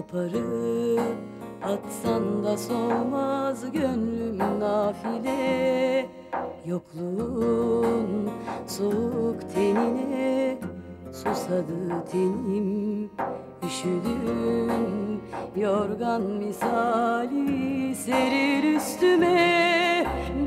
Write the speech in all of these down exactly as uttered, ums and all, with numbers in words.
Koparıp atsan da solmaz gönlüm nafile. Yokluğun soğuk tenine susadı tenim. Üşüdüm yorgan misali seril üstüme.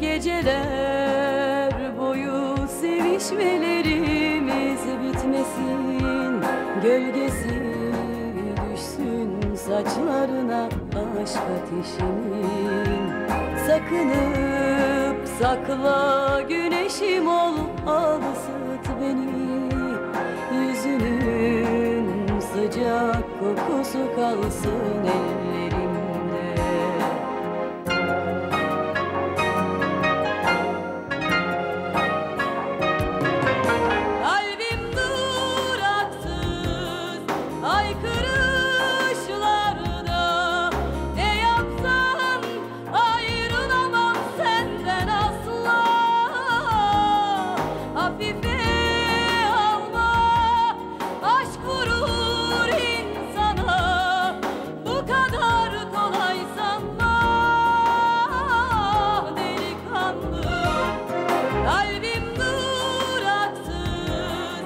Geceler boyu sevişmelerimiz bitmesin. Gölgesi düşsün saçlarına aşk ateşimin. Sakınıp sakla güneşim ol, al ısıt beni. Yüzünün sıcak kokusu kalsın ellerimde. Kalbim duraksız haykırışlarda, ne yapsan ayrılamam senden asla. Hafife alma, aşk vurur insana, bu kadar kolay sanma delikanlı. Kalbim duraksız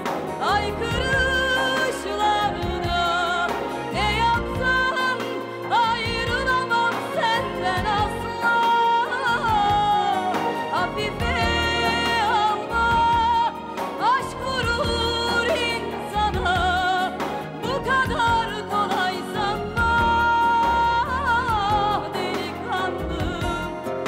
haykırışlarda, ne yapsan ayrılamam senden asla. Hafife alma, aşk vurur insana, bu kadar kolay sanma delikanlım.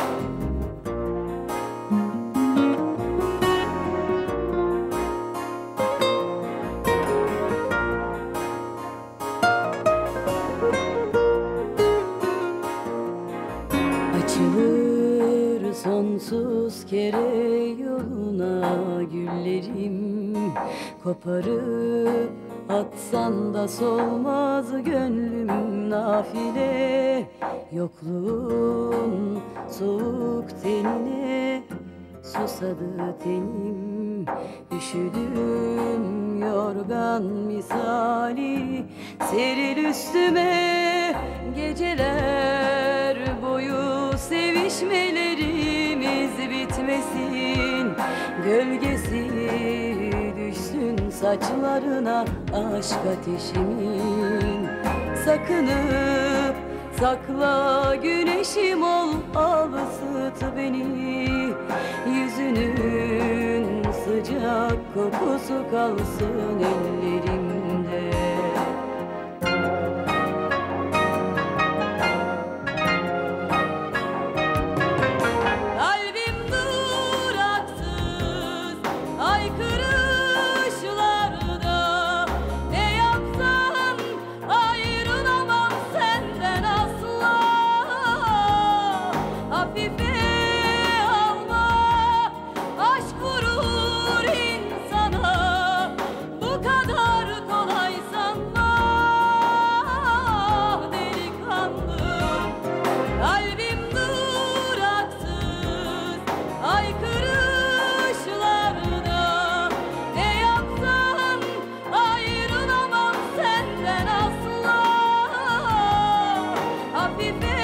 Açılır sonsuz kere yoluna güllerim. Koparıp atsan da solmaz gönlüm nafile. Yokluğun soğuk tenine susadı tenim. Üşüdüm yorgan misali seril üstüme. Geceler boyu sevişmelerimiz bitmesin. Gölgesi düşsün saçlarına aşk ateşimin. Sakınıp sakla güneşim ol, al ısıt beni. Yüzünün sıcak kokusu kalsın ellerimde. Kalbim duraksız haykırışlarda, ne yapsan ayrılamam senden asla. Hafife alma, aşk vurur insana, bu kadar kolay sanma delikanlım. Kalbim duraksız haykırışlarda, ne yapsan ayrılamam senden asla. Hafife